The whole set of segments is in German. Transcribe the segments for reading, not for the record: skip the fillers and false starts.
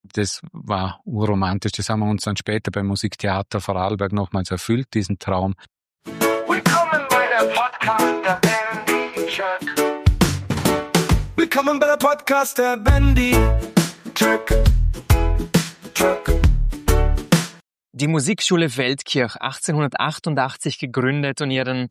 Das war urromantisch. Das haben wir uns dann später beim Musiktheater Vorarlberg nochmals erfüllt, diesen Traum. Willkommen bei der Podcast der Bandy Truck. Willkommen bei der Podcast der Bandy Truck. Die Musikschule Feldkirch, 1888 gegründet und ihren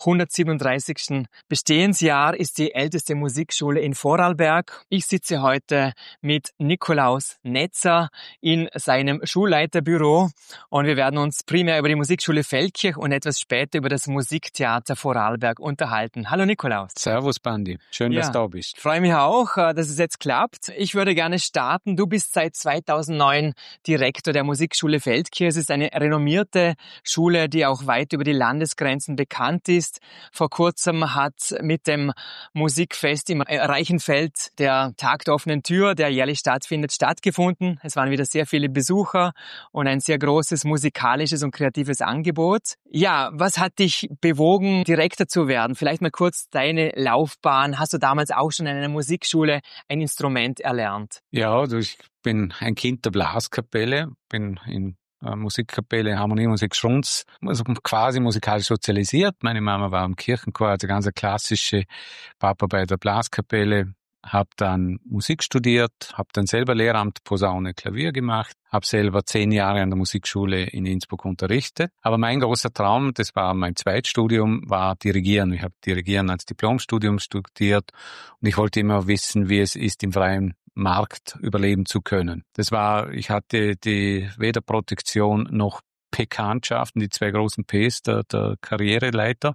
137. Bestehensjahr, ist die älteste Musikschule in Vorarlberg. Ich sitze heute mit Nikolaus Netzer in seinem Schulleiterbüro und wir werden uns primär über die Musikschule Feldkirch und etwas später über das Musiktheater Vorarlberg unterhalten. Hallo Nikolaus. Servus Bandi, schön, dass du da bist. Ich freue mich auch, dass es jetzt klappt. Ich würde gerne starten. Du bist seit 2009 Direktor der Musikschule Feldkirch. Es ist eine renommierte Schule, die auch weit über die Landesgrenzen bekannt ist. Vor kurzem hat mit dem Musikfest im Reichenfeld der Tag der offenen Tür, der jährlich stattfindet, stattgefunden. Es waren wieder sehr viele Besucher und ein sehr großes musikalisches und kreatives Angebot. Ja, was hat dich bewogen, Direktor zu werden? Vielleicht mal kurz deine Laufbahn. Hast du damals auch schon in einer Musikschule ein Instrument erlernt? Ja, ich bin ein Kind der Blaskapelle, bin in Musikkapelle, Harmoniemusik Schrunz, also quasi musikalisch sozialisiert. Meine Mama war im Kirchenchor, also ganz klassische, Papa bei der Blaskapelle, habe dann Musik studiert, habe dann selber Lehramt Posaune, Klavier gemacht, habe selber 10 Jahre an der Musikschule in Innsbruck unterrichtet. Aber mein großer Traum, das war mein Zweitstudium, war Dirigieren. Ich habe Dirigieren als Diplomstudium studiert und ich wollte immer wissen, wie es ist, im freien Markt überleben zu können. Ich hatte weder Protektion noch Pekanschaften, die 2 großen Ps der Karriereleiter.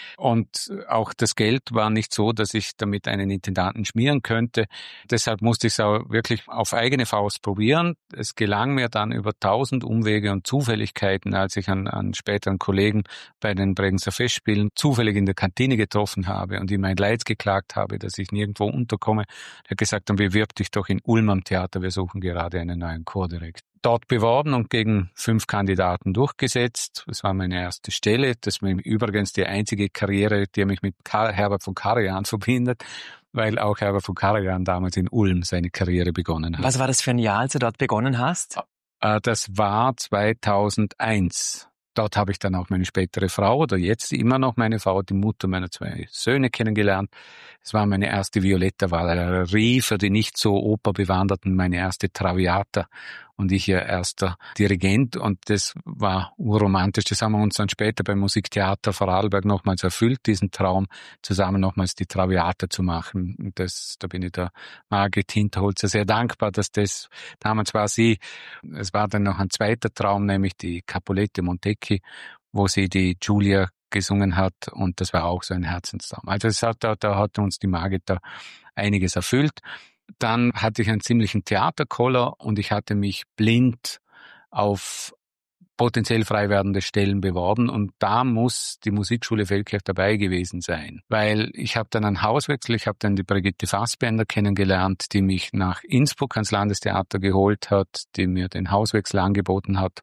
Und auch das Geld war nicht so, dass ich damit einen Intendanten schmieren könnte. Deshalb musste ich es auch wirklich auf eigene Faust probieren. Es gelang mir dann über 1000 Umwege und Zufälligkeiten, als ich an späteren Kollegen bei den Bregenzer Festspielen zufällig in der Kantine getroffen habe und ihm mein Leid geklagt habe, dass ich nirgendwo unterkomme. Er hat gesagt, dann bewirb dich doch in Ulm am Theater, wir suchen gerade einen neuen Chordirektor. Dort beworben und gegen 5 Kandidaten durchgesetzt. Das war meine erste Stelle. Das war übrigens die einzige Karriere, die mich mit Herbert von Karajan verbindet, weil auch Herbert von Karajan damals in Ulm seine Karriere begonnen hat. Was war das für ein Jahr, als du dort begonnen hast? Das war 2001. Dort habe ich dann auch meine spätere Frau, oder jetzt immer noch meine Frau, die Mutter meiner 2 Söhne kennengelernt. Es war meine erste Violetta-Valerie, für die nicht so operbewanderten meine erste Traviata und ich ihr erster Dirigent, und das war urromantisch. Das haben wir uns dann später beim Musiktheater Vorarlberg nochmals erfüllt, diesen Traum, zusammen nochmals die Traviata zu machen. Und da bin ich der Margit Hinterholzer sehr dankbar, dass das, damals war sie, es war dann noch ein zweiter Traum, nämlich die Capulette Montecchi, wo sie die Giulia gesungen hat, und das war auch so ein Herzenstraum. Also da hat uns die Margit da einiges erfüllt. Dann hatte ich einen ziemlichen Theaterkoller und ich hatte mich blind auf potenziell frei werdende Stellen beworben, und da muss die Musikschule Feldkirch dabei gewesen sein, weil ich habe dann einen Hauswechsel, ich habe dann die Brigitte Fassbender kennengelernt, die mich nach Innsbruck ans Landestheater geholt hat, die mir den Hauswechsel angeboten hat.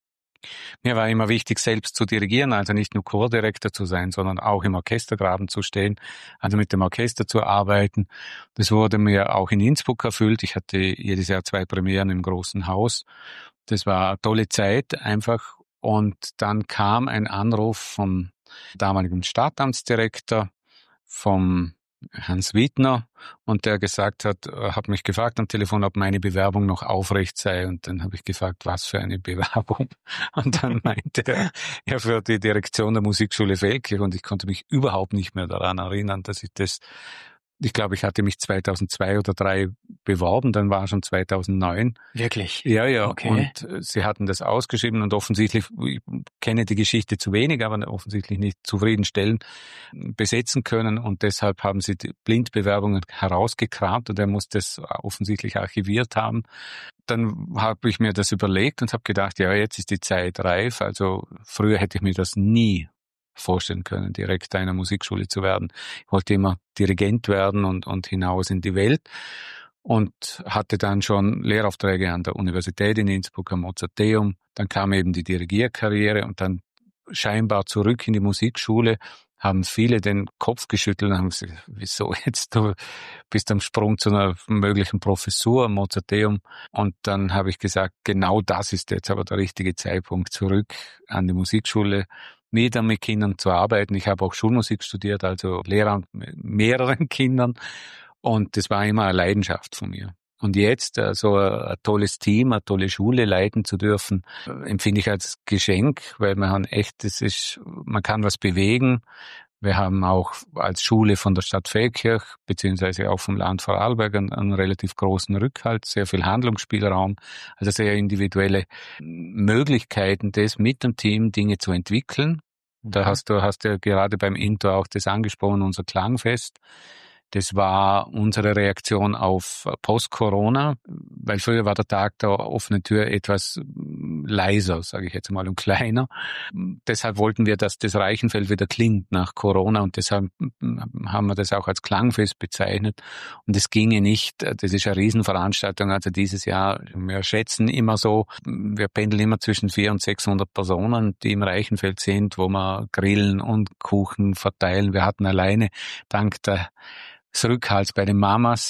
Mir war immer wichtig, selbst zu dirigieren, also nicht nur Chordirektor zu sein, sondern auch im Orchestergraben zu stehen, also mit dem Orchester zu arbeiten. Das wurde mir auch in Innsbruck erfüllt. Ich hatte jedes Jahr 2 Premieren im großen Haus. Das war eine tolle Zeit einfach. Und dann kam ein Anruf vom damaligen Stadtamtsdirektor, vom Hans Wiedner, und der hat mich gefragt am Telefon, ob meine Bewerbung noch aufrecht sei, und dann habe ich gefragt, was für eine Bewerbung, und dann meinte er für die Direktion der Musikschule Feldkirch, und ich konnte mich überhaupt nicht mehr daran erinnern, dass ich glaube, ich hatte mich 2002 oder 2003 beworben, dann war schon 2009. Wirklich? Ja, okay. Und sie hatten das ausgeschrieben und offensichtlich, ich kenne die Geschichte zu wenig, aber offensichtlich nicht zufriedenstellend besetzen können, und deshalb haben sie die Blindbewerbungen herausgekramt und er muss das offensichtlich archiviert haben. Dann habe ich mir das überlegt und habe gedacht, ja, jetzt ist die Zeit reif, also früher hätte ich mir das nie vorstellen können, Direktor einer Musikschule zu werden. Ich wollte immer Dirigent werden und hinaus in die Welt, und hatte dann schon Lehraufträge an der Universität in Innsbruck, am Mozarteum. Dann kam eben die Dirigierkarriere und dann scheinbar zurück in die Musikschule. haben viele den Kopf geschüttelt und haben gesagt, wieso jetzt, du bist am Sprung zu einer möglichen Professur am Mozarteum. Und dann habe ich gesagt, genau das ist jetzt aber der richtige Zeitpunkt, zurück an die Musikschule, wieder mit Kindern zu arbeiten. Ich habe auch Schulmusik studiert, also Lehrer mit mehreren Kindern. Und das war immer eine Leidenschaft von mir. Und jetzt so ein tolles Team, eine tolle Schule leiten zu dürfen, empfinde ich als Geschenk, weil man kann was bewegen. Wir haben auch als Schule von der Stadt Feldkirch, beziehungsweise auch vom Land Vorarlberg einen relativ großen Rückhalt, sehr viel Handlungsspielraum, also sehr individuelle Möglichkeiten, das mit dem Team Dinge zu entwickeln. Da hast du ja gerade beim Intro auch das angesprochen, unser Klangfest. Das war unsere Reaktion auf Post-Corona, weil früher war der Tag der offenen Tür etwas leiser, sage ich jetzt mal, und kleiner. Deshalb wollten wir, dass das Reichenfeld wieder klingt nach Corona und deshalb haben wir das auch als Klangfest bezeichnet. Und es ginge nicht, das ist eine Riesenveranstaltung, also dieses Jahr, wir schätzen immer so, wir pendeln immer zwischen 400 und 600 Personen, die im Reichenfeld sind, wo wir grillen und Kuchen verteilen. Wir hatten alleine dank des Rückhalts bei den Mamas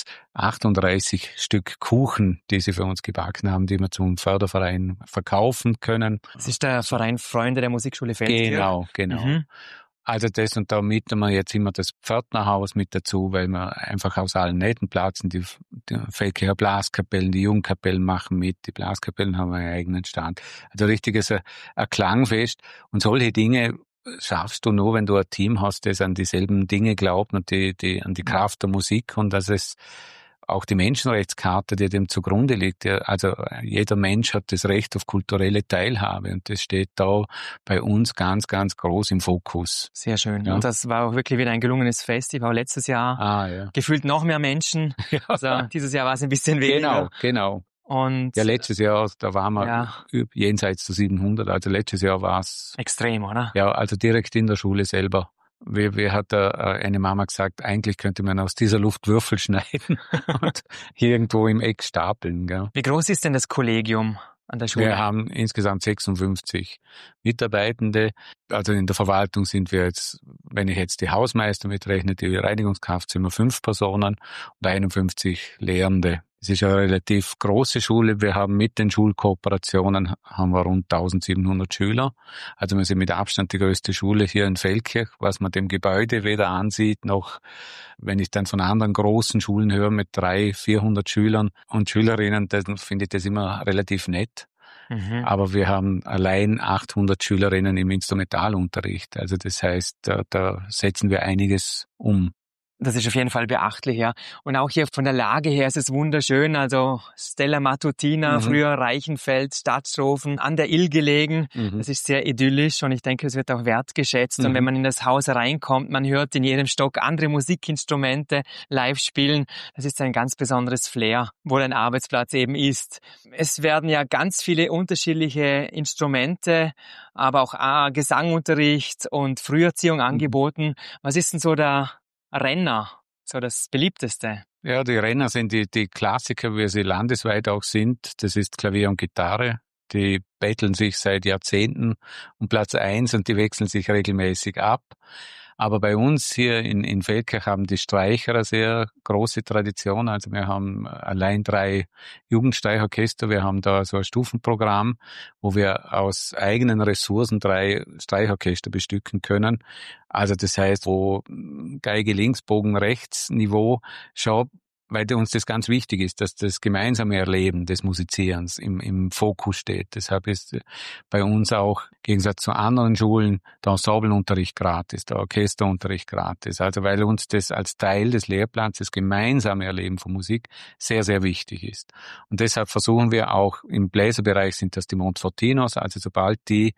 38 Stück Kuchen, die sie für uns gebacken haben, die wir zum Förderverein verkaufen können. Das ist der Verein Freunde der Musikschule Feldkirch? Genau. Mhm. Also das, und da mieten wir jetzt immer das Pförtnerhaus mit dazu, weil wir einfach aus allen Nähten platzen. Die Feldkircher Blaskapellen, die Jungkapellen machen mit, die Blaskapellen haben einen eigenen Stand. Also richtiges ein Klangfest und solche Dinge schaffst du nur, wenn du ein Team hast, das an dieselben Dinge glaubt und an die Kraft der Musik und dass es auch die Menschenrechtscharta, die dem zugrunde liegt. Also jeder Mensch hat das Recht auf kulturelle Teilhabe und das steht da bei uns ganz, ganz groß im Fokus. Sehr schön. Ja. Und das war auch wirklich wieder ein gelungenes Festival. Letztes Jahr gefühlt noch mehr Menschen. Ja. Also dieses Jahr war es ein bisschen weniger. Genau. Und ja, letztes Jahr, da waren wir jenseits der 700. Also letztes Jahr war es extrem, oder? Ja, also direkt in der Schule selber. Wie hat eine Mama gesagt, eigentlich könnte man aus dieser Luft Würfel schneiden und irgendwo im Eck stapeln. Gell? Wie groß ist denn das Kollegium an der Schule? Wir haben insgesamt 56 Mitarbeitende. Also in der Verwaltung sind wir jetzt, wenn ich jetzt die Hausmeister mitrechne, die Reinigungskraft, sind wir 5 Personen und 51 Lehrende. Es ist eine relativ große Schule. Wir haben mit den Schulkooperationen haben wir rund 1700 Schüler. Also wir sind mit Abstand die größte Schule hier in Feldkirch, was man dem Gebäude weder ansieht, noch wenn ich dann von anderen großen Schulen höre mit 300-400 Schülern und Schülerinnen, dann finde ich das immer relativ nett. Mhm. Aber wir haben allein 800 Schülerinnen im Instrumentalunterricht. Also das heißt, da setzen wir einiges um. Das ist auf jeden Fall beachtlich, ja. Und auch hier von der Lage her ist es wunderschön. Also Stella Matutina, früher Reichenfeld, Stadtschofen, an der Ill gelegen. Das ist sehr idyllisch und ich denke, es wird auch wertgeschätzt. Und wenn man in das Haus reinkommt, man hört in jedem Stock andere Musikinstrumente live spielen. Das ist ein ganz besonderes Flair, wo dein Arbeitsplatz eben ist. Es werden ja ganz viele unterschiedliche Instrumente, aber auch Gesangunterricht und Früherziehung angeboten. Was ist denn so der Renner, so das beliebteste? Ja, die Renner sind die Klassiker, wie sie landesweit auch sind. Das ist Klavier und Gitarre. Die betteln sich seit Jahrzehnten um Platz 1 und die wechseln sich regelmäßig ab. Aber bei uns hier in Feldkirch haben die Streicher eine sehr große Tradition. Also wir haben allein 3 Jugendstreichorchester. Wir haben da so ein Stufenprogramm, wo wir aus eigenen Ressourcen 3 Streichorchester bestücken können. Also das heißt, wo Geige links, Bogen rechts Niveau schon, weil uns das ganz wichtig ist, dass das gemeinsame Erleben des Musizierens im Fokus steht. Deshalb ist bei uns auch, im Gegensatz zu anderen Schulen, der Ensembleunterricht gratis, der Orchesterunterricht gratis. Also weil uns das als Teil des Lehrplans, das gemeinsame Erleben von Musik, sehr, sehr wichtig ist. Und deshalb versuchen wir auch, im Bläserbereich sind das die Montfortinos, also sobald die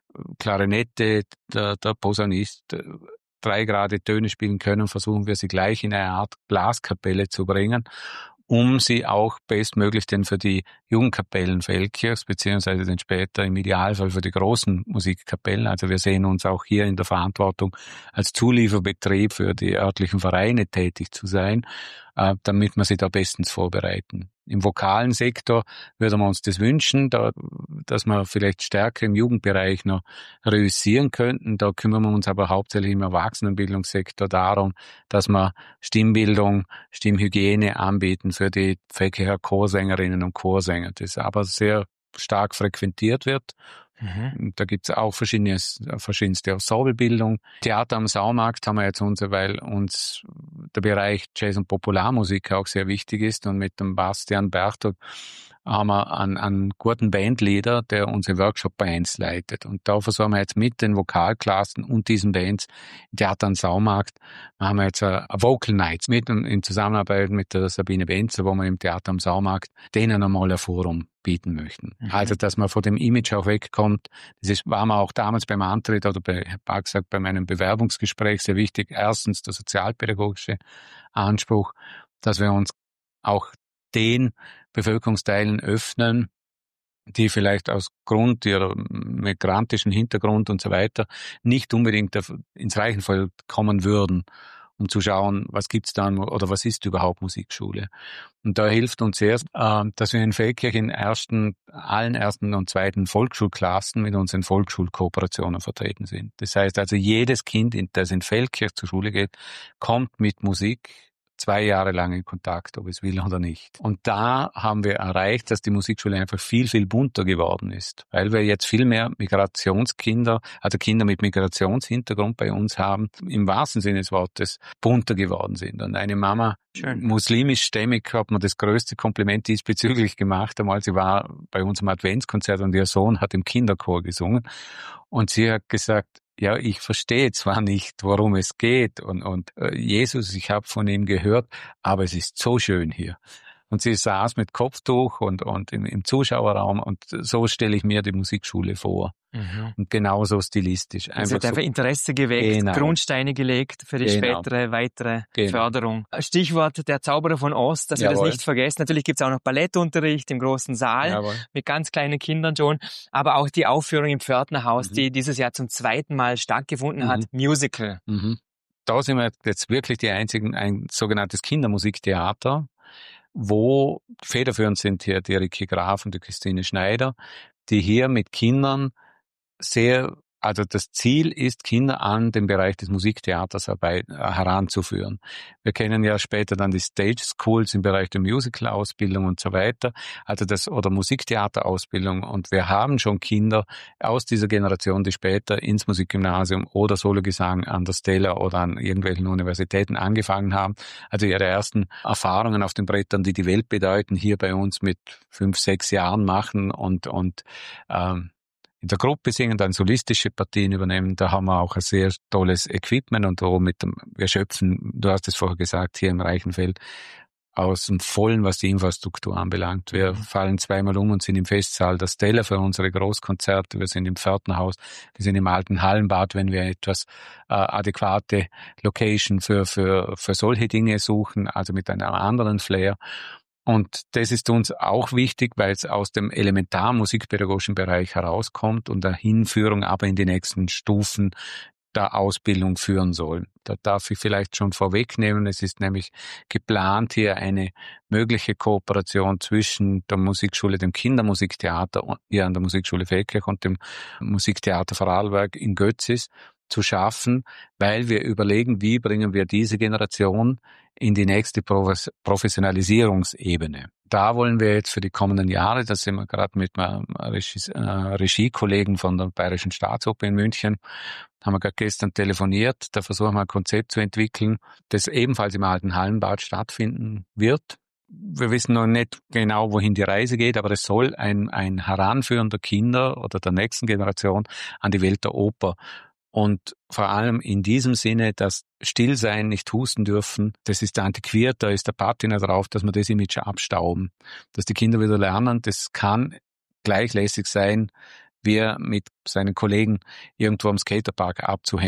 Klarinette, der Posaunist 3 gerade Töne spielen können, versuchen wir sie gleich in eine Art Blaskapelle zu bringen, um sie auch bestmöglich denn für die Jugendkapellen Feldkirchs, beziehungsweise dann später im Idealfall für die großen Musikkapellen. Also wir sehen uns auch hier in der Verantwortung, als Zulieferbetrieb für die örtlichen Vereine tätig zu sein. damit wir sie da bestens vorbereiten. Im vokalen Sektor würden wir uns das wünschen, dass wir vielleicht stärker im Jugendbereich noch reüssieren könnten. Da kümmern wir uns aber hauptsächlich im Erwachsenenbildungssektor darum, dass wir Stimmbildung, Stimmhygiene anbieten für die Feldkircher Chorsängerinnen und Chorsänger, das aber sehr stark frequentiert wird. Da gibt's auch verschiedenste Ensemblebildung. Theater am Saumarkt haben wir jetzt weil uns der Bereich Jazz- und Popularmusik auch sehr wichtig ist. Und mit dem Bastian Berthold haben wir einen guten Bandleader, der unsere Workshop-Bands leitet. Und da versuchen wir jetzt mit den Vokalklassen und diesen Bands im Theater am Saumarkt, haben wir jetzt eine Vocal Nights in Zusammenarbeit mit der Sabine Benzer, wo wir im Theater am Saumarkt denen einmal ein Forum bieten möchten. Also, dass man von dem Image auch wegkommt. War mir auch damals beim Antritt oder bei meinem Bewerbungsgespräch sehr wichtig. Erstens der sozialpädagogische Anspruch, dass wir uns auch den Bevölkerungsteilen öffnen, die vielleicht aus Grund ihrer migrantischen Hintergrund und so weiter nicht unbedingt ins Reichenfeld kommen würden, um zu schauen, was gibt's da oder was ist überhaupt Musikschule. Und da hilft uns sehr, dass wir in Feldkirch in allen ersten und zweiten Volksschulklassen mit unseren Volksschulkooperationen vertreten sind. Das heißt also, jedes Kind, das in Feldkirch zur Schule geht, kommt mit Musik 2 Jahre lang in Kontakt, ob es will oder nicht. Und da haben wir erreicht, dass die Musikschule einfach viel, viel bunter geworden ist, weil wir jetzt viel mehr Migrationskinder, also Kinder mit Migrationshintergrund bei uns haben, im wahrsten Sinne des Wortes bunter geworden sind. Und eine Mama, muslimischstämmig, hat mir das größte Kompliment diesbezüglich gemacht. Einmal, sie war bei uns im Adventskonzert und ihr Sohn hat im Kinderchor gesungen und sie hat gesagt, ja, ich verstehe zwar nicht, worum es geht und Jesus, ich habe von ihm gehört, aber es ist so schön hier. Und sie saß mit Kopftuch und im Zuschauerraum und so stelle ich mir die Musikschule vor. Und genauso stilistisch. Es hat einfach Interesse geweckt, Grundsteine gelegt für die spätere, weitere Förderung. Stichwort der Zauberer von Ost, dass wir das nicht vergessen. Natürlich gibt's auch noch Ballettunterricht im großen Saal mit ganz kleinen Kindern schon, aber auch die Aufführung im Pförtnerhaus, die dieses Jahr zum 2. Mal stattgefunden hat, Musical. Da sind wir jetzt wirklich die einzigen, ein sogenanntes Kindermusiktheater, wo federführend sind hier die Ricky Graf und die Christine Schneider, die hier mit Kindern also das Ziel ist, Kinder an den Bereich des Musiktheaters heranzuführen. Wir kennen ja später dann die Stage Schools im Bereich der Musical-Ausbildung und so weiter, oder Musiktheaterausbildung. Und wir haben schon Kinder aus dieser Generation, die später ins Musikgymnasium oder Sologesang an der Stella oder an irgendwelchen Universitäten angefangen haben. Also ihre ersten Erfahrungen auf den Brettern, die die Welt bedeuten, hier bei uns mit 5, 6 Jahren machen und in der Gruppe singen, dann solistische Partien übernehmen. Da haben wir auch ein sehr tolles Equipment und wir schöpfen, du hast es vorher gesagt, hier im Reichenfeld aus dem Vollen, was die Infrastruktur anbelangt. Wir fallen 2-mal um und sind im Festsaal der Stella für unsere Großkonzerte. Wir sind im Pförtnerhaus, wir sind im alten Hallenbad, wenn wir etwas adäquate Location für solche Dinge suchen, also mit einem anderen Flair. Und das ist uns auch wichtig, weil es aus dem elementarmusikpädagogischen Bereich herauskommt und der Hinführung aber in die nächsten Stufen der Ausbildung führen soll. Da darf ich vielleicht schon vorwegnehmen, es ist nämlich geplant, hier eine mögliche Kooperation zwischen der Musikschule, dem Kindermusiktheater hier an der Musikschule Feldkirch und dem Musiktheater Vorarlberg in Götzis zu schaffen, weil wir überlegen, wie bringen wir diese Generation in die nächste Professionalisierungsebene. Da wollen wir jetzt für die kommenden Jahre, da sind wir gerade mit einem Regiekollegen von der Bayerischen Staatsoper in München, haben wir gerade gestern telefoniert, da versuchen wir ein Konzept zu entwickeln, das ebenfalls im alten Hallenbad stattfinden wird. Wir wissen noch nicht genau, wohin die Reise geht, aber es soll ein Heranführen der Kinder oder der nächsten Generation an die Welt der Oper. Und vor allem in diesem Sinne, dass still sein, nicht husten dürfen, das ist antiquiert, da ist der Patina drauf, dass wir das Image abstauben. Dass die Kinder wieder lernen, das kann gleichlässig sein, wie mit seinen Kollegen irgendwo am Skaterpark abzuhängen.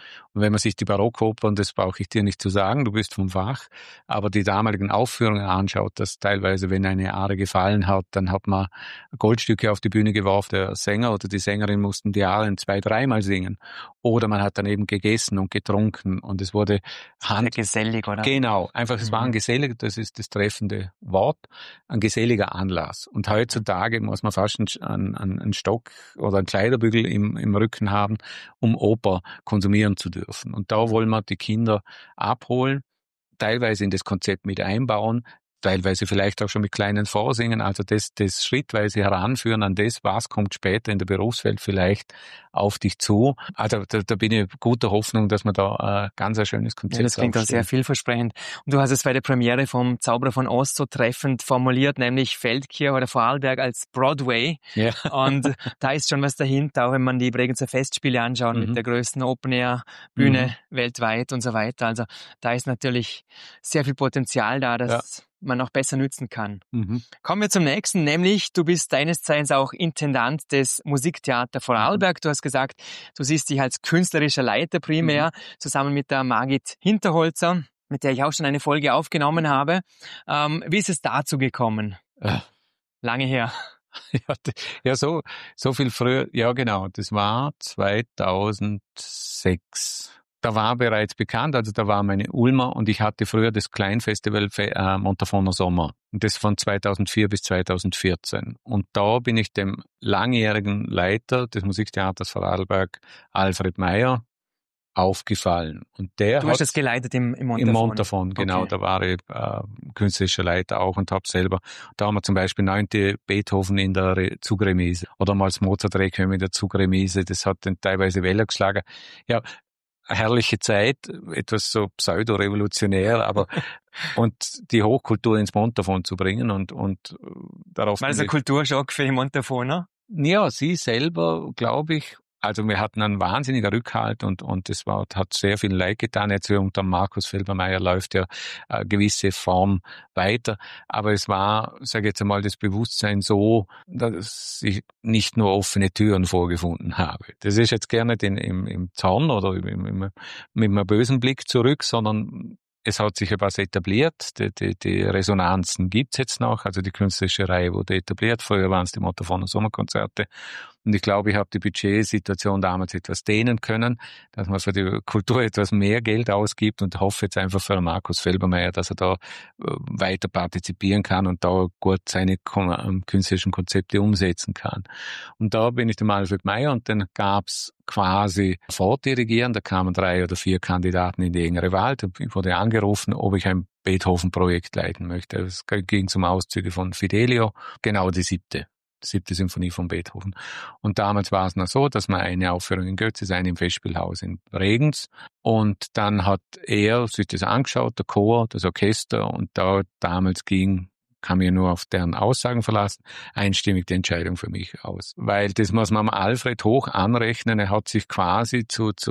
Und wenn man sich die Barockopern, das brauche ich dir nicht zu sagen, du bist vom Fach, aber die damaligen Aufführungen anschaut, dass teilweise, wenn eine Arie gefallen hat, dann hat man Goldstücke auf die Bühne geworfen, der Sänger oder die Sängerin mussten die Arien 2-3-mal singen. Oder man hat dann eben gegessen und getrunken und es wurde gesellig, oder? Genau, einfach, es war ein gesellig, das ist das treffende Wort, ein geselliger Anlass. Und heutzutage muss man fast einen Stock oder einen Kleiderbügel im Rücken haben, um Oper konsumieren zu dürfen. Und da wollen wir die Kinder abholen, teilweise in das Konzept mit einbauen, teilweise vielleicht auch schon mit kleinen Vorsingen, also das schrittweise heranführen an das, was kommt später in der Berufswelt vielleicht auf dich zu. Also da bin ich guter Hoffnung, dass wir da ganz ein schönes Konzept Ja, das klingt auch sehr vielversprechend. Und du hast es bei der Premiere vom Zauberer von Oz so treffend formuliert, nämlich Feldkirch oder Vorarlberg als Broadway. Ja. Und da ist schon was dahinter, auch wenn man die Bregenzer Festspiele anschaut, mit der größten Open-Air-Bühne weltweit und so weiter. Also da ist natürlich sehr viel Potenzial da, dass man auch besser nützen kann. Kommen wir zum nächsten, nämlich du bist deines Zeichens auch Intendant des Musiktheater Vorarlberg. Du hast gesagt, du siehst dich als künstlerischer Leiter primär, zusammen mit der Margit Hinterholzer, mit der ich auch schon eine Folge aufgenommen habe. Wie ist es dazu gekommen? Lange her. Ja, so viel früher. Ja, genau. Das war 2006. Da war bereits bekannt, also da war meine Ulmer und ich hatte früher das Kleinfestival Montafoner Sommer. Und das von 2004 bis 2014. Und da bin ich dem langjährigen Leiter des Musiktheaters Vorarlberg, Alfred Meyer, aufgefallen. Und du hast das geleitet im Montafon? Im Montafon, genau. Okay. Da war ich künstlerischer Leiter auch und habe selber, da haben wir zum Beispiel 9. Beethoven in der Zugremise oder mal das Mozart-Requiem in der Zugremise. Das hat dann teilweise Wellen geschlagen. Ja, herrliche Zeit, etwas so pseudo-revolutionär, aber und die Hochkultur ins Montafon zu bringen und darauf... War das ein Kulturschock für die Montafoner? Ja, sie selber, glaube ich, also wir hatten einen wahnsinnigen Rückhalt und das hat sehr viel Leid getan. Jetzt unter Markus Felbermeier läuft ja eine gewisse Form weiter. Aber es war, sage ich jetzt einmal, das Bewusstsein so, dass ich nicht nur offene Türen vorgefunden habe. Das ist jetzt gerne im Zorn oder mit einem bösen Blick zurück, sondern es hat sich etwas etabliert, die Resonanzen gibt's jetzt noch, also die künstlerische Reihe wurde etabliert, früher waren es die Montafoner Sommerkonzerte und ich glaube, ich habe die Budgetsituation damals etwas dehnen können, dass man für die Kultur etwas mehr Geld ausgibt und hoffe jetzt einfach für Markus Felbermeier, dass er da weiter partizipieren kann und da gut seine künstlerischen Konzepte umsetzen kann. Und da bin ich dem Alfred Meyer und dann gab's quasi vordirigieren, da kamen 3 oder 4 Kandidaten in die engere Wahl, ich wurde angerufen, ob ich ein Beethoven-Projekt leiten möchte. Es ging zum Auszüge von Fidelio, genau die 7. Symphonie von Beethoven. Und damals war es noch so, dass man eine Aufführung in Götzis, eine im Festspielhaus in Bregenz. Und dann hat er sich das angeschaut, der Chor, das Orchester, und damals kann mir nur auf deren Aussagen verlassen, einstimmig die Entscheidung für mich aus. Weil das muss man Alfred hoch anrechnen, er hat sich quasi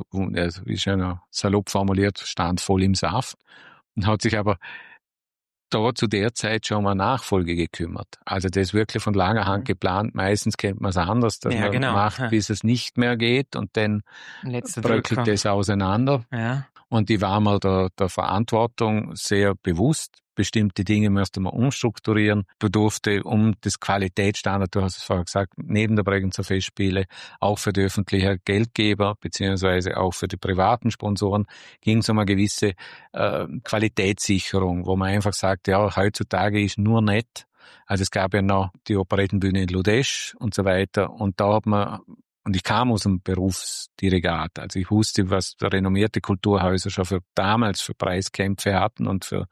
wie schon salopp formuliert, stand voll im Saft und hat sich aber da zu der Zeit schon mal Nachfolge gekümmert. Also das ist wirklich von langer Hand geplant. Meistens kennt man es anders, dass man macht, bis es nicht mehr geht und dann bröckelt das auseinander. Ja. Und die war mal der Verantwortung sehr bewusst. Bestimmte Dinge müsste man umstrukturieren, bedurfte um das Qualitätsstandard, du hast es vorher gesagt, neben der Bregenzer Festspiele, auch für die öffentlichen Geldgeber, beziehungsweise auch für die privaten Sponsoren, ging es um eine gewisse Qualitätssicherung, wo man einfach sagt, ja, heutzutage ist nur nett. Also es gab ja noch die Operettenbühne in Ludesch und so weiter und da hat man und ich kam aus dem Berufsdirigat. Also ich wusste, was renommierte Kulturhäuser schon damals für Preiskämpfe hatten und für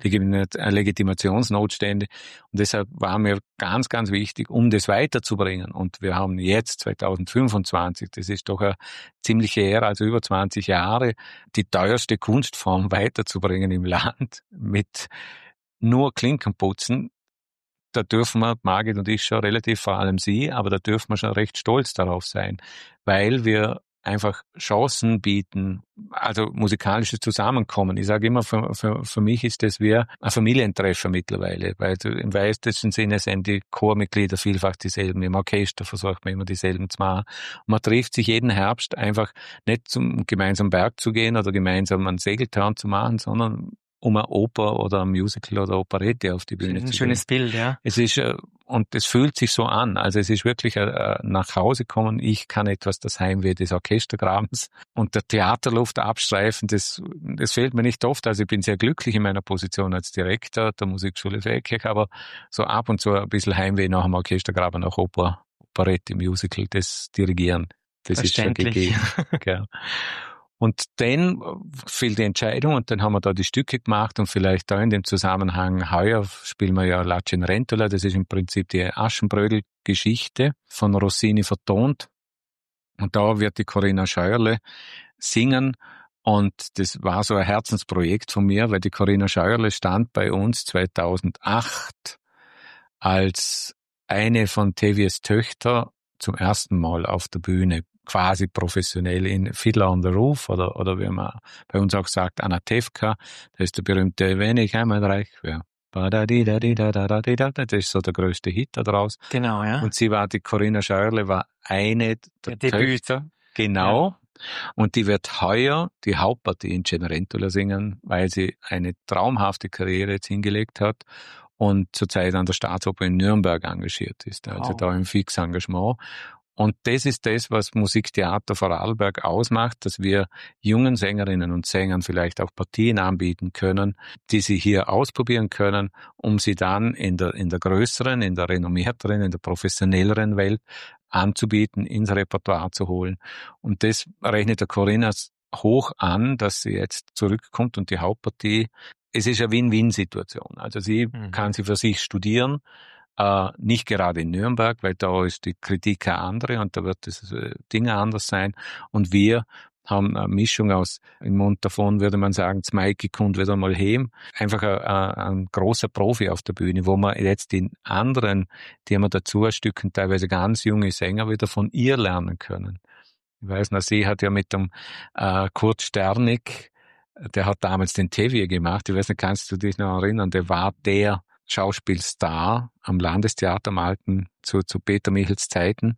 Legitimationsnotstände. Und deshalb war mir ganz, ganz wichtig, um das weiterzubringen. Und wir haben jetzt 2025, das ist doch eine ziemliche Ära, also über 20 Jahre, die teuerste Kunstform weiterzubringen im Land mit nur Klinkenputzen. Da dürfen wir, Margit und ich schon relativ, vor allem Sie, aber da dürfen wir schon recht stolz darauf sein, weil wir einfach Chancen bieten, also musikalisches Zusammenkommen. Ich sage immer, für mich ist das wie ein Familientreffer mittlerweile, weil im weitesten Sinne sind die Chormitglieder vielfach dieselben. Im Orchester versucht man immer dieselben zu machen. Und man trifft sich jeden Herbst einfach nicht zum gemeinsamen Berg zu gehen oder gemeinsam einen Segeltörn zu machen, sondern um eine Oper oder ein Musical oder Operette auf die Bühne zu bringen. Ein schönes Bild, ja. Es ist, und es fühlt sich so an. Also es ist wirklich nach Hause kommen. Ich kann etwas das Heimweh des Orchestergrabens und der Theaterluft abstreifen. Das fehlt mir nicht oft. Also ich bin sehr glücklich in meiner Position als Direktor der Musikschule Feldkirch, aber so ab und zu ein bisschen Heimweh nach dem Orchestergraben, nach Operette, Musical, das Dirigieren. Das ist schon gegeben. Ja. Und dann fiel die Entscheidung und dann haben wir da die Stücke gemacht und vielleicht da in dem Zusammenhang, heuer spielen wir ja La Cenerentola, das ist im Prinzip die Aschenbrödel-Geschichte von Rossini vertont. Und da wird die Corinna Scheuerle singen und das war so ein Herzensprojekt von mir, weil die Corinna Scheuerle stand bei uns 2008 als eine von Tevies Töchter zum ersten Mal auf der Bühne, quasi professionell in Fiddler on the Roof oder wie man bei uns auch sagt, Anatevka, das ist der berühmte Wenn ich einmal reich wäre. Das ist so der größte Hit da draus. Genau, ja. Und die Corinna Scheuerle war eine der Töchter. Genau. Ja. Und die wird heuer die Hauptpartie in Cenerentola singen, weil sie eine traumhafte Karriere jetzt hingelegt hat und zurzeit an der Staatsoper in Nürnberg engagiert ist. Also da im Fixengagement. Und das ist das, was Musiktheater Vorarlberg ausmacht, dass wir jungen Sängerinnen und Sängern vielleicht auch Partien anbieten können, die sie hier ausprobieren können, um sie dann in der größeren, in der renommierteren, in der professionelleren Welt anzubieten, ins Repertoire zu holen. Und das rechnet der Corinna hoch an, dass sie jetzt zurückkommt und die Hauptpartie, es ist eine Win-Win-Situation. Also sie kann sie für sich studieren, nicht gerade in Nürnberg, weil da ist die Kritik eine andere und da wird das Dinge anders sein. Und wir haben eine Mischung aus, im Mund davon würde man sagen, Zmeiki kommt wieder mal heim. Einfach ein großer Profi auf der Bühne, wo man jetzt den anderen, die wir dazu stücken, teilweise ganz junge Sänger wieder von ihr lernen können. Ich weiß noch, sie hat ja mit dem Kurt Sternig, der hat damals den Tevier gemacht. Ich weiß nicht, kannst du dich noch erinnern? Der war der Schauspielstar am Landestheater am Alten zu Peter Michels Zeiten.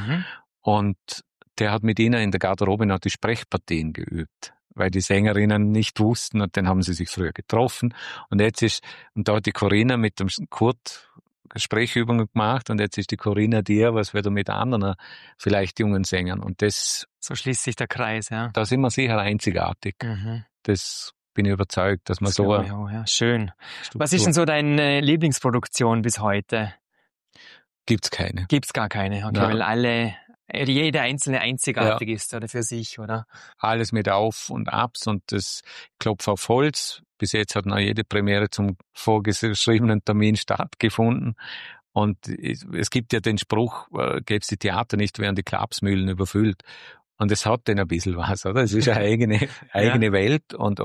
Und der hat mit ihnen in der Garderobe noch die Sprechpartien geübt, weil die Sängerinnen nicht wussten und dann haben sie sich früher getroffen. Und da hat die Corinna mit dem Kurt Sprechübungen gemacht und jetzt ist die Corinna was wieder mit anderen vielleicht jungen Sängern. Und so schließt sich der Kreis, ja. Da sind wir sicher einzigartig. Das bin ich überzeugt, dass man so... Ja, schön. Was ist denn so deine Lieblingsproduktion bis heute? Gibt's keine. Gibt's gar keine, okay, weil jeder einzelne einzigartig ist oder für sich, oder? Alles mit Auf und Abs und das Klopf auf Holz. Bis jetzt hat noch jede Premiere zum vorgeschriebenen Termin stattgefunden. Und es gibt ja den Spruch, gäb's die Theater nicht, wären die Klapsmühlen überfüllt. Und es hat dann ein bisschen was, oder? Es ist eine eigene Welt und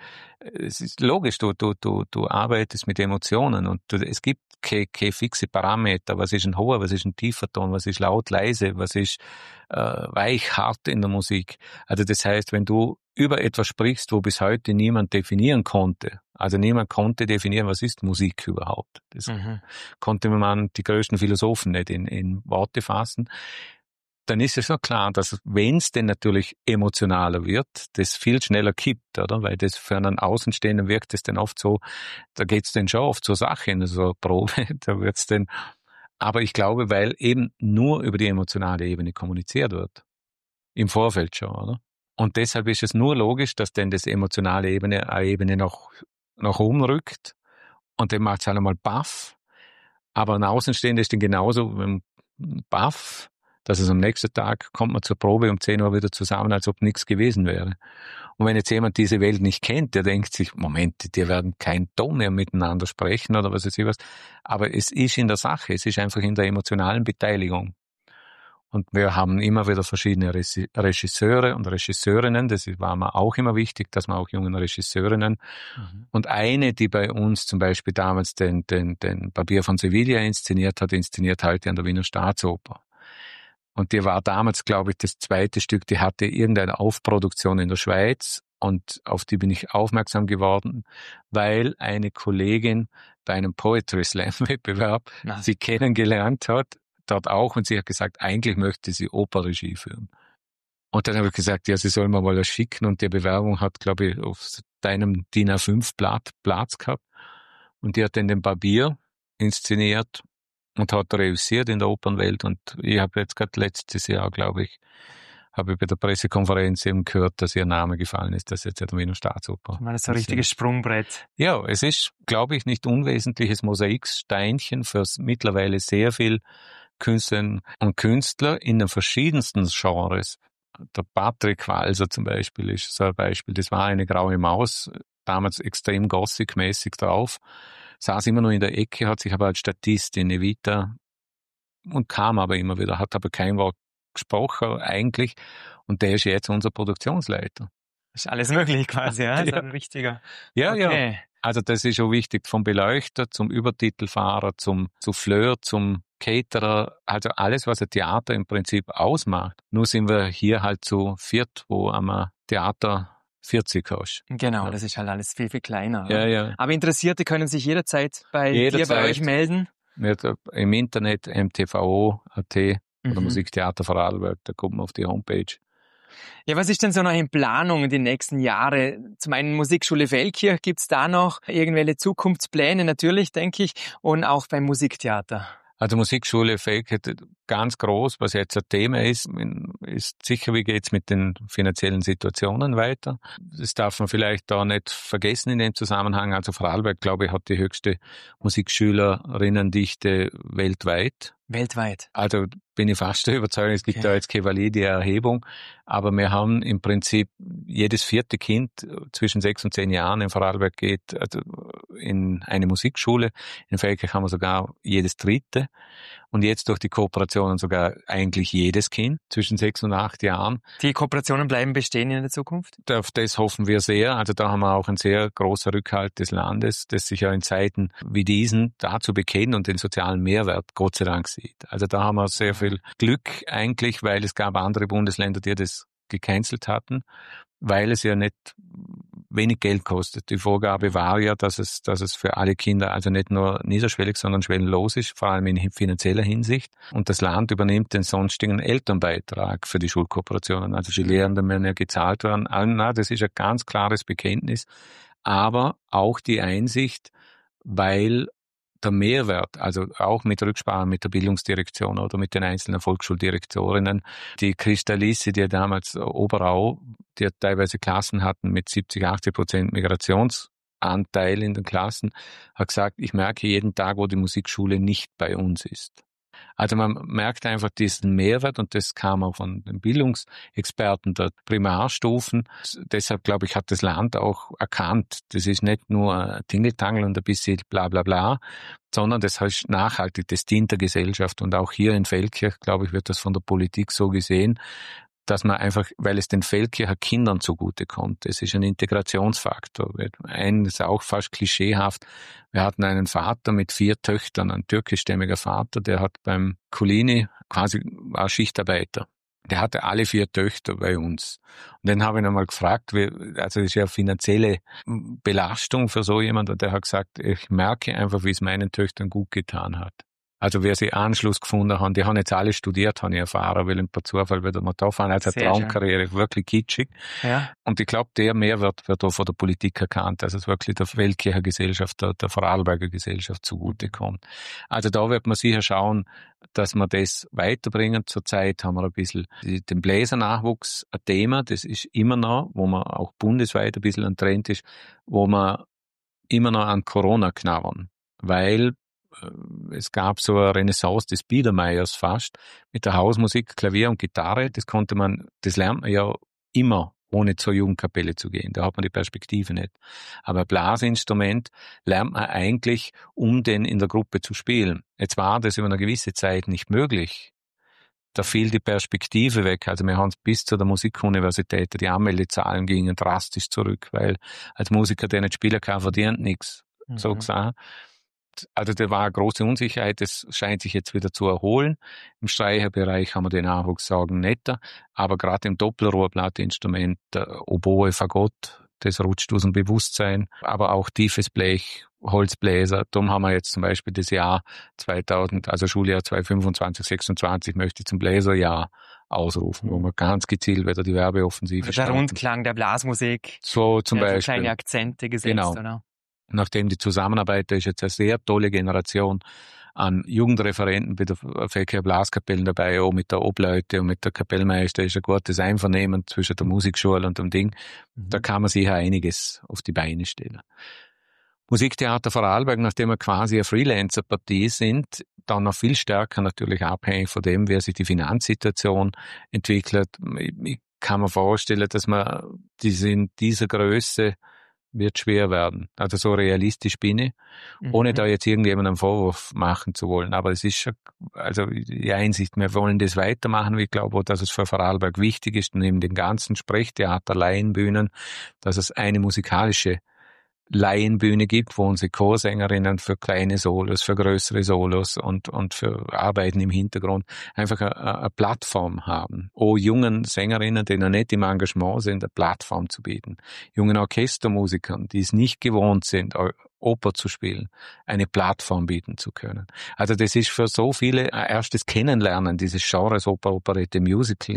es ist logisch, du arbeitest mit Emotionen und es gibt keine fixe Parameter. Was ist ein hoher, was ist ein tiefer Ton, was ist laut, leise, was ist weich, hart in der Musik. Also das heißt, wenn du über etwas sprichst, wo bis heute niemand definieren konnte, also niemand konnte definieren, was ist Musik überhaupt. Das konnte man die größten Philosophen nicht in Worte fassen. Dann ist es schon klar, dass wenn es denn natürlich emotionaler wird, das viel schneller kippt, oder? Weil das für einen Außenstehenden wirkt es dann oft so, da geht's dann schon oft zur Sache in so einer Probe, da wird's dann, aber ich glaube, weil eben nur über die emotionale Ebene kommuniziert wird. Im Vorfeld schon, oder? Und deshalb ist es nur logisch, dass dann das emotionale Ebene noch umrückt und dann macht's halt einmal baff. Aber ein Außenstehender ist dann genauso baff, dass es am nächsten Tag kommt man zur Probe um 10 Uhr wieder zusammen, als ob nichts gewesen wäre. Und wenn jetzt jemand diese Welt nicht kennt, der denkt sich, Moment, die werden keinen Ton mehr miteinander sprechen oder was weiß ich was. Aber es ist in der Sache, es ist einfach in der emotionalen Beteiligung. Und wir haben immer wieder verschiedene Regisseure und Regisseurinnen, das war mir auch immer wichtig, dass man auch jungen Regisseurinnen und eine, die bei uns zum Beispiel damals den Barbier von Sevilla inszeniert hat, inszeniert heute an der Wiener Staatsoper. Und die war damals, glaube ich, das zweite Stück, die hatte irgendeine Aufproduktion in der Schweiz und auf die bin ich aufmerksam geworden, weil eine Kollegin bei einem Poetry Slam Wettbewerb sie kennengelernt hat, dort auch, und sie hat gesagt, eigentlich möchte sie Operregie führen. Und dann habe ich gesagt, ja, sie soll mir mal was schicken, und die Bewerbung hat, glaube ich, auf deinem DIN A5-Blatt Platz gehabt. Und die hat dann den Barbier inszeniert und hat reüssiert in der Opernwelt. Und ich habe jetzt gerade letztes Jahr, glaube ich, habe ich bei der Pressekonferenz eben gehört, dass ihr Name gefallen ist, dass jetzt der Wiener Staatsoper. War das ein richtiges Sprungbrett? Ja, es ist, glaube ich, nicht unwesentliches Mosaiksteinchen für mittlerweile sehr viel Künstlerinnen und Künstler in den verschiedensten Genres. Der Patrick Walser zum Beispiel ist so ein Beispiel. Das war eine graue Maus, damals extrem gothic-mäßig drauf, saß immer nur in der Ecke, hat sich aber als Statist in Evita und kam aber immer wieder, hat aber kein Wort gesprochen eigentlich, und der ist jetzt unser Produktionsleiter. Ist alles möglich quasi, ja? Ist Ja. ein richtiger. Ja, Okay. ja. Also das ist schon wichtig, vom Beleuchter zum Übertitelfahrer, zum Souffleur, zum Caterer, also alles, was ein Theater im Prinzip ausmacht. Nur sind wir hier halt zu viert, wo am Theater 40 hast. Genau, Ja. das ist halt alles viel, viel kleiner. Ja, ja. Aber Interessierte können sich jederzeit bei dir, bei Jederzeit. euch melden. Im Internet mtvo.at oder Mhm. Musiktheater Vorarlberg, da kommt man auf die Homepage. Ja, was ist denn so noch in Planung in den nächsten Jahren? Zum einen Musikschule Feldkirch, gibt's da noch irgendwelche Zukunftspläne natürlich, denke ich, und auch beim Musiktheater? Also Musikschule Feldkirch, ganz groß, was jetzt ein Thema ist sicher, wie geht's mit den finanziellen Situationen weiter. Das darf man vielleicht da nicht vergessen in dem Zusammenhang. Also Vorarlberg, glaube ich, hat die höchste Musikschülerinnendichte weltweit. Weltweit. Also bin ich fast der Überzeugung, es gibt Okay. da jetzt keine valide Erhebung, aber wir haben im Prinzip jedes vierte Kind zwischen 6 und 10 Jahren in Vorarlberg geht also in eine Musikschule. In Feldkirch haben wir sogar jedes dritte, und jetzt durch die Kooperationen sogar eigentlich jedes Kind zwischen 6 und 8 Jahren. Die Kooperationen bleiben bestehen in der Zukunft? Auf das hoffen wir sehr. Also da haben wir auch einen sehr großen Rückhalt des Landes, das sich ja in Zeiten wie diesen dazu bekennt und den sozialen Mehrwert Gott sei Dank sieht. Also da haben wir sehr viel Glück eigentlich, weil es gab andere Bundesländer, die das gecancelt hatten, weil es ja nicht wenig Geld kostet. Die Vorgabe war ja, dass es für alle Kinder also nicht nur niederschwellig, sondern schwellenlos ist, vor allem in finanzieller Hinsicht. Und das Land übernimmt den sonstigen Elternbeitrag für die Schulkooperationen. Also die Lehrenden werden ja gezahlt werden. Das ist ein ganz klares Bekenntnis. Aber auch die Einsicht, weil der Mehrwert, also auch mit Rücksprache mit der Bildungsdirektion oder mit den einzelnen Volksschuldirektorinnen, die Christalisse, die damals Oberau, die teilweise Klassen hatten mit 70-80% Migrationsanteil in den Klassen, hat gesagt, ich merke jeden Tag, wo die Musikschule nicht bei uns ist. Also man merkt einfach diesen Mehrwert, und das kam auch von den Bildungsexperten der Primarstufen. Deshalb, glaube ich, hat das Land auch erkannt, das ist nicht nur ein Tingeltangel und ein bisschen bla bla bla, sondern das heißt nachhaltig, das dient der Gesellschaft. Und auch hier in Feldkirch, glaube ich, wird das von der Politik so gesehen, dass man einfach, weil es den Feldkircher Kindern zugutekommt. Es ist ein Integrationsfaktor. Ein ist auch fast klischeehaft. Wir hatten einen Vater mit 4 Töchtern, ein türkischstämmiger Vater, der hat beim Kulini quasi war Schichtarbeiter. Der hatte alle 4 Töchter bei uns. Und dann habe ich ihn einmal gefragt, also das ist ja eine finanzielle Belastung für so jemanden, und der hat gesagt, ich merke einfach, wie es meinen Töchtern gut getan hat. Also wer sie Anschluss gefunden haben, die haben jetzt alle studiert, habe ich erfahren, weil per Zufall wieder mal da fahren. Also eine Traumkarriere, wirklich kitschig. Ja. Und ich glaube, der Mehrwert wird auch von der Politik erkannt, dass es wirklich der Feldkircher Gesellschaft, der Vorarlberger Gesellschaft zugutekommt. Also da wird man sicher schauen, dass wir das weiterbringen. Zurzeit haben wir ein bisschen den Bläsernachwuchs ein Thema, das ist immer noch, wo man auch bundesweit ein bisschen ein Trend ist, wo man immer noch an Corona knabbern, weil es gab so eine Renaissance des Biedermeiers fast mit der Hausmusik, Klavier und Gitarre. Das lernt man ja immer, ohne zur Jugendkapelle zu gehen. Da hat man die Perspektive nicht. Aber ein Blasinstrument lernt man eigentlich, um den in der Gruppe zu spielen. Jetzt war das über eine gewisse Zeit nicht möglich. Da fiel die Perspektive weg. Also wir haben es bis zu der Musikuniversität, die Anmeldezahlen gingen drastisch zurück, weil als Musiker, der nicht spielen kann, verdient nichts. So gesagt. also da war eine große Unsicherheit, das scheint sich jetzt wieder zu erholen. Im Streicherbereich haben wir den Nachwuchs sagen netter, aber gerade im Doppelrohrblattinstrument, Oboe, Fagott, das rutscht aus dem Bewusstsein, aber auch tiefes Blech, Holzbläser. Darum haben wir jetzt zum Beispiel das Jahr 2000, also Schuljahr 2025, 26 möchte ich zum Bläserjahr ausrufen, wo wir ganz gezielt wieder die Werbeoffensive starten. Der Rundklang der Blasmusik. So zum Beispiel. So kleine Akzente gesetzt, genau. Oder? Nachdem die Zusammenarbeit, da ist jetzt eine sehr tolle Generation an Jugendreferenten bei der FKH Blaskapellen dabei, auch mit der Obleute und mit der Kapellmeister ist ein gutes Einvernehmen zwischen der Musikschule und dem Ding. Da kann man sicher einiges auf die Beine stellen. Musiktheater Vorarlberg, nachdem wir quasi eine Freelancer-Partie sind, dann noch viel stärker natürlich abhängig von dem, wie sich die Finanzsituation entwickelt. Ich kann mir vorstellen, dass man in dieser Größe wird schwer werden. Also so realistisch bin ich, ohne da jetzt irgendjemandem einen Vorwurf machen zu wollen. Aber es ist schon, also die Einsicht, wir wollen das weitermachen. Ich glaube auch, dass es für Vorarlberg wichtig ist, neben den ganzen Sprechtheater, Laienbühnen, dass es eine musikalische Laienbühne gibt, wo unsere Chorsängerinnen für kleine Solos, für größere Solos und für Arbeiten im Hintergrund einfach eine Plattform haben. Auch jungen Sängerinnen, die noch nicht im Engagement sind, eine Plattform zu bieten. Jungen Orchestermusikern, die es nicht gewohnt sind, Oper zu spielen, eine Plattform bieten zu können. Also das ist für so viele ein erstes Kennenlernen dieses Genres Oper, Operette, Musical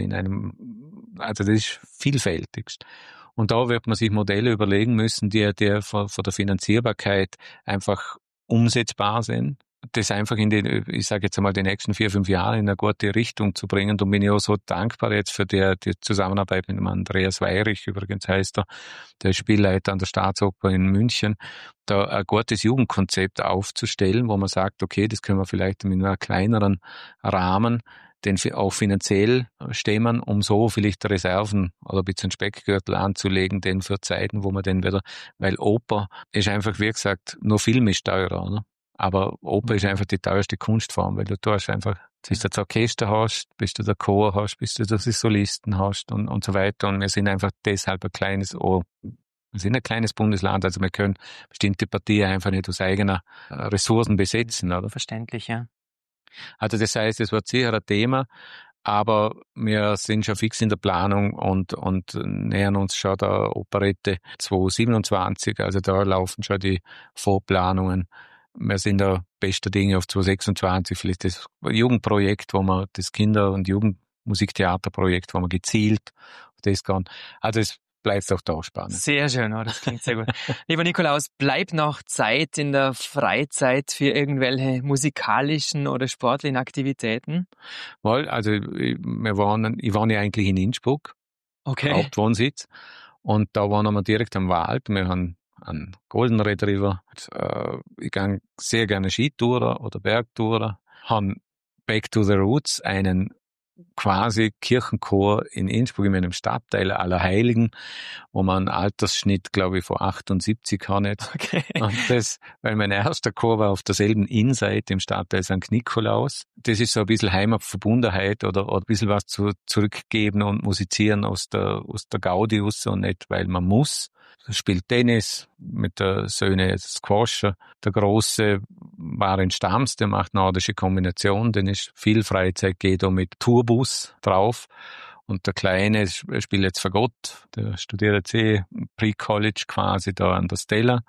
also das ist vielfältigst. Und da wird man sich Modelle überlegen müssen, die von der Finanzierbarkeit einfach umsetzbar sind. Das einfach ich sage jetzt einmal, die nächsten 4-5 Jahre in eine gute Richtung zu bringen. Und bin ich auch so dankbar jetzt für die Zusammenarbeit mit dem Andreas Weyrich, übrigens heißt er, der Spielleiter an der Staatsoper in München, da ein gutes Jugendkonzept aufzustellen, wo man sagt, okay, das können wir vielleicht mit einem kleineren Rahmen den auch finanziell stemmen, um so vielleicht Reserven oder ein bisschen Speckgürtel anzulegen, denn für Zeiten, wo man dann wieder, weil Oper ist einfach, wie gesagt, nur Film ist teurer, oder? Aber Oper ist einfach die teuerste Kunstform, weil du tust einfach, bis du das Orchester hast, bis du den Chor hast, bis du die Solisten hast und so weiter. Und wir sind einfach deshalb wir sind ein kleines Bundesland, also wir können bestimmte Partien einfach nicht aus eigener Ressourcen besetzen, oder? Verständlich, ja. Also das heißt, es wird sicher ein Thema, aber wir sind schon fix in der Planung und nähern uns schon der Operette 2027, also da laufen schon die Vorplanungen. Wir sind da bester Dinge auf 2026, vielleicht das Jugendprojekt, das Kinder- und Jugendmusiktheaterprojekt, wo wir gezielt auf das gehen. Also es bleibt auch da spannend. Sehr schön, das klingt sehr gut. Lieber Nikolaus, bleibt noch Zeit in der Freizeit für irgendwelche musikalischen oder sportlichen Aktivitäten? Weil, also ich wohne ja eigentlich in Innsbruck, okay. Hauptwohnsitz, und da wohnen wir direkt am Wald. Wir haben einen Golden Retriever. Ich gehe sehr gerne Skitourer oder Bergtourer. Habe Back to the Roots, einen quasi Kirchenchor in Innsbruck in einem Stadtteil Allerheiligen, wo man einen Altersschnitt, glaube ich, von 78 hat nicht. Okay. Und das, weil mein erster Chor war auf derselben Innenseite im Stadtteil St. Nikolaus. Das ist so ein bisschen Heimatverbundenheit oder ein bisschen was zurückgeben und musizieren aus der Gaudi raus und nicht, weil man muss. Spielt Tennis mit der Söhne Squasher. Der Große war in Stams, der macht nordische Kombination, denn ist viel Freizeit, geht auch mit Tourbus drauf. Und der Kleine spielt jetzt Fagott, der studiert jetzt Pre-College quasi da an der Stella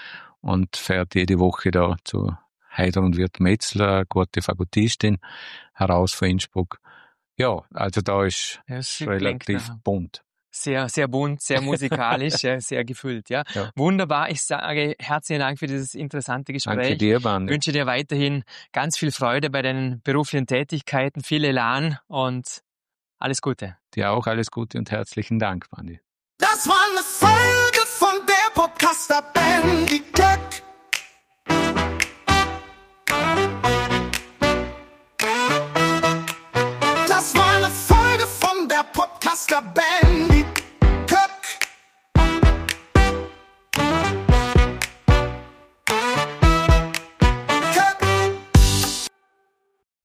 und fährt jede Woche da zu Heider und Wirt Metzler, eine gute Fagottistin, heraus von Innsbruck. Ja, also da ist relativ bunt. Sehr, sehr bunt, sehr musikalisch, sehr gefüllt, ja. Wunderbar. Ich sage herzlichen Dank für dieses interessante Gespräch. Danke dir, Bandi. Ich wünsche dir weiterhin ganz viel Freude bei deinen beruflichen Tätigkeiten, viel Elan und alles Gute. Dir auch alles Gute und herzlichen Dank, Bandi. Das war eine Folge von der Podcaster Bandy Jack. Das war eine Folge von der Podcaster Bandy.